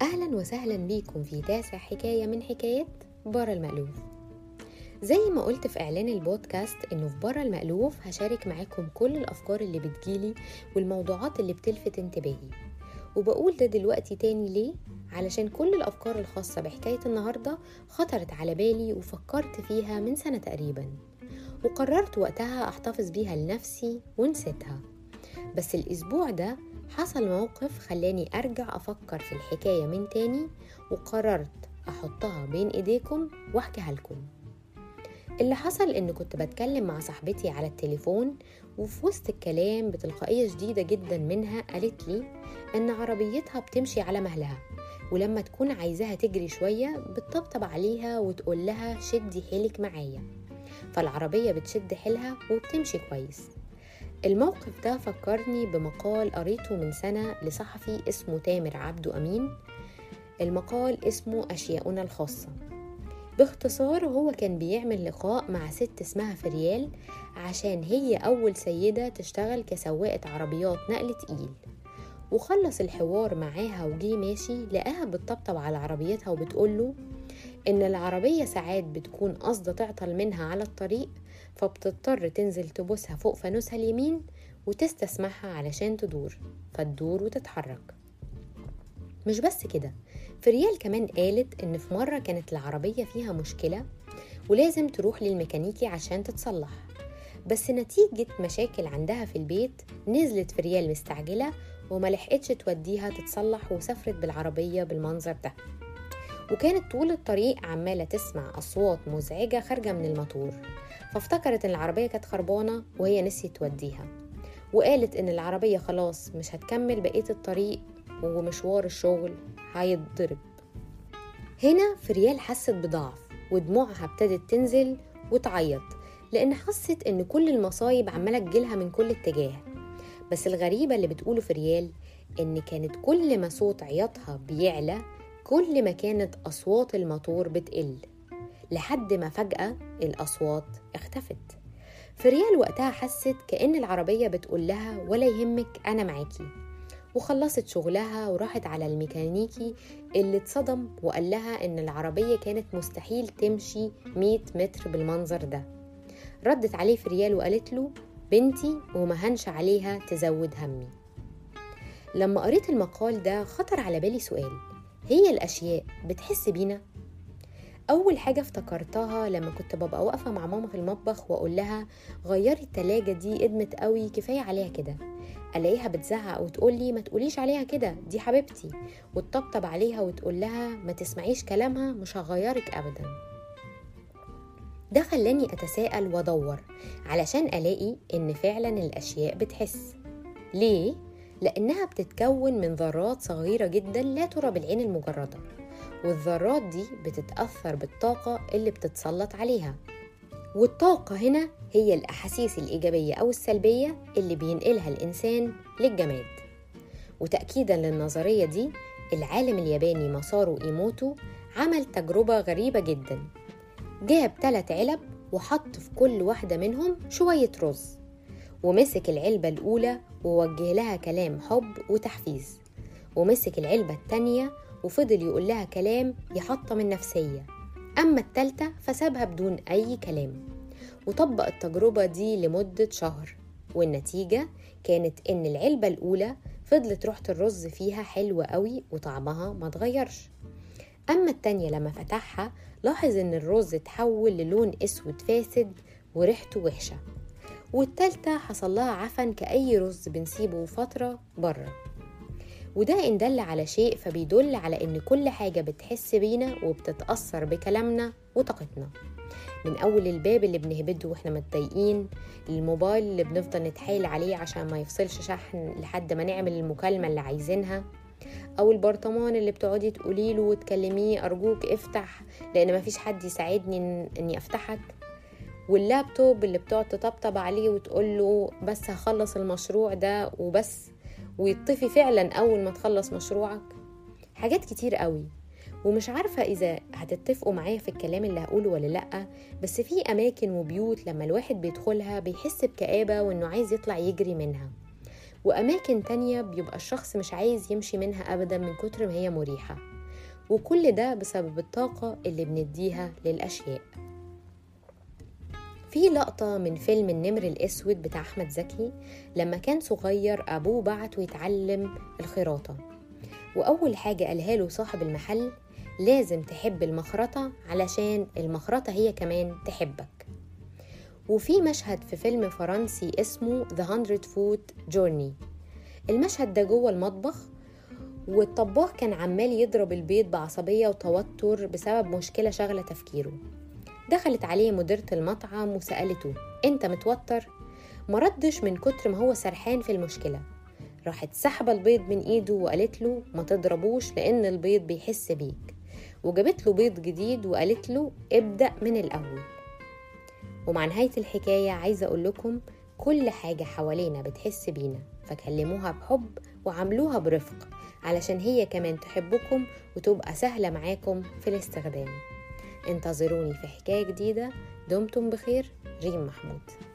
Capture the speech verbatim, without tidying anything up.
أهلا وسهلا بيكم في تاسع حكاية من حكايات برا المألوف. زي ما قلت في إعلان البودكاست إنه في برا المألوف هشارك معاكم كل الأفكار اللي بتجيلي والموضوعات اللي بتلفت انتباهي. وبقول ده دلوقتي تاني ليه؟ علشان كل الأفكار الخاصة بحكاية النهاردة خطرت على بالي وفكرت فيها من سنة تقريبا، وقررت وقتها أحتفظ بيها لنفسي ونسيتها. بس الأسبوع ده حصل موقف خلاني أرجع أفكر في الحكاية من تاني، وقررت أحطها بين إيديكم وأحكيها لكم. اللي حصل إن كنت بتكلم مع صاحبتي على التليفون، وفي وسط الكلام بتلقائية شديدة جدا منها قالت لي إن عربيتها بتمشي على مهلها، ولما تكون عايزاها تجري شوية بتطبطب عليها وتقول لها شدي حيلك معايا، فالعربية بتشد حيلها وبتمشي كويس. الموقف ده فكرني بمقال قريته من سنة لصحفي اسمه تامر عبدو أمين. المقال اسمه أشياؤنا الخاصة. باختصار هو كان بيعمل لقاء مع ست اسمها فريال، عشان هي أول سيدة تشتغل كسواقة عربيات نقل تقيل. وخلص الحوار معاها وجي ماشي لقاها بتطبطب على عربيتها وبتقوله إن العربية ساعات بتكون قصدة تعطل منها على الطريق، فبتضطر تنزل تبوسها فوق فانوسها اليمين وتستسمحها علشان تدور، فتدور وتتحرك. مش بس كده، فريال كمان قالت إن في مرة كانت العربية فيها مشكلة ولازم تروح للميكانيكي عشان تتصلح، بس نتيجة مشاكل عندها في البيت نزلت فريال مستعجلة وما لحقتش توديها تتصلح، وسافرت بالعربية بالمنظر ده. وكانت طول الطريق عمالة تسمع أصوات مزعجة خارجة من الموتور، فافتكرت إن العربية كانت خربانة وهي نسيت توديها، وقالت إن العربية خلاص مش هتكمل بقية الطريق ومشوار الشغل هيتضرب. هنا فريال حست بضعف ودموعها ابتدت تنزل وتعيط، لأن حست إن كل المصايب عمالة تجيلها من كل اتجاه. بس الغريبة اللي بتقوله فريال إن كانت كل ما صوت عياطها بيعلى كل ما كانت أصوات الموتور بتقل، لحد ما فجأة الأصوات اختفت. فريال وقتها حست كأن العربية بتقول لها ولا يهمك أنا معاكي، وخلصت شغلها وراحت على الميكانيكي اللي اتصدم وقال لها إن العربية كانت مستحيل تمشي مية متر بالمنظر ده. ردت عليه فريال وقالت له بنتي وما هنش عليها تزود همي. لما قريت المقال ده خطر على بالي سؤال، هي الأشياء بتحس بينا؟ أول حاجة افتكرتها لما كنت ببقى واقفة مع ماما في المطبخ وأقول لها غيري التلاجة دي ادمت قوي كفاية عليها كده، ألاقيها بتزعق وتقول لي ما تقوليش عليها كده دي حبيبتي، وتطبطب عليها وتقول لها ما تسمعيش كلامها مش هغيرك أبدا. ده خلاني أتساءل وأدور علشان ألاقي إن فعلا الأشياء بتحس. ليه؟ لأنها بتتكون من ذرات صغيرة جدا لا ترى بالعين المجردة، والذرات دي بتتأثر بالطاقة اللي بتتسلط عليها، والطاقة هنا هي الأحاسيس الإيجابية أو السلبية اللي بينقلها الإنسان للجماد. وتأكيدا للنظرية دي العالم الياباني ماسارو إيموتو عمل تجربة غريبة جدا. جاب ثلاث علب وحط في كل واحدة منهم شوية رز، ومسك العلبة الأولى ووجه لها كلام حب وتحفيز، ومسك العلبة التانية وفضل يقول لها كلام يحطم النفسية، أما التالتة فسابها بدون أي كلام. وطبق التجربة دي لمدة شهر، والنتيجة كانت إن العلبة الأولى فضلت ريحة الرز فيها حلوة قوي وطعمها ما تغيرش، أما التانية لما فتحها لاحظ إن الرز اتحول للون أسود فاسد وريحته وحشة، والتالتة حصل لها عفن كأي رز بنسيبه فترة بره. وده إن دل على شيء فبيدل على إن كل حاجة بتحس بينا وبتتأثر بكلامنا وطاقتنا، من أول الباب اللي بنهبده وإحنا متضايقين، الموبايل اللي بنفضل نتحايل عليه عشان ما يفصلش شحن لحد ما نعمل المكالمة اللي عايزينها، أو البرطمان اللي بتقعدي تقوليله وتكلميه أرجوك افتح لأن مفيش حد يساعدني إني أفتحك، واللابتوب اللي بتقعد تطبطب عليه وتقوله بس هخلص المشروع ده وبس، ويطفي فعلا أول ما تخلص مشروعك. حاجات كتير قوي، ومش عارفة إذا هتتفقوا معايا في الكلام اللي هقوله ولا لأ، بس في أماكن وبيوت لما الواحد بيدخلها بيحس بكآبة وإنه عايز يطلع يجري منها. وأماكن تانية بيبقى الشخص مش عايز يمشي منها أبدا من كتر ما هي مريحة، وكل ده بسبب الطاقة اللي بنديها للأشياء. في لقطة من فيلم النمر الأسود بتاع أحمد زكي، لما كان صغير أبوه بعته يتعلم الخراطة، وأول حاجة قالها له صاحب المحل: لازم تحب المخرطة علشان المخرطة هي كمان تحبك. وفي مشهد في فيلم فرنسي اسمه The Hundred Foot Journey، المشهد ده جوه المطبخ، والطباخ كان عمال يضرب البيض بعصبية وتوتر بسبب مشكلة شغلة تفكيره. دخلت عليه مديرة المطعم وسألته: انت متوتر؟ مردش من كتر ما هو سرحان في المشكلة. راحت سحبة البيض من ايده وقالت له: ما تضربوش لان البيض بيحس بيك. وجابت له بيض جديد وقالت له: ابدأ من الأول. ومع نهاية الحكاية عايزة أقول لكم: كل حاجة حوالينا بتحس بينا، فكلموها بحب وعملوها برفق علشان هي كمان تحبكم وتبقى سهلة معاكم في الاستخدام. انتظروني في حكاية جديدة. دمتم بخير. ريم محمود.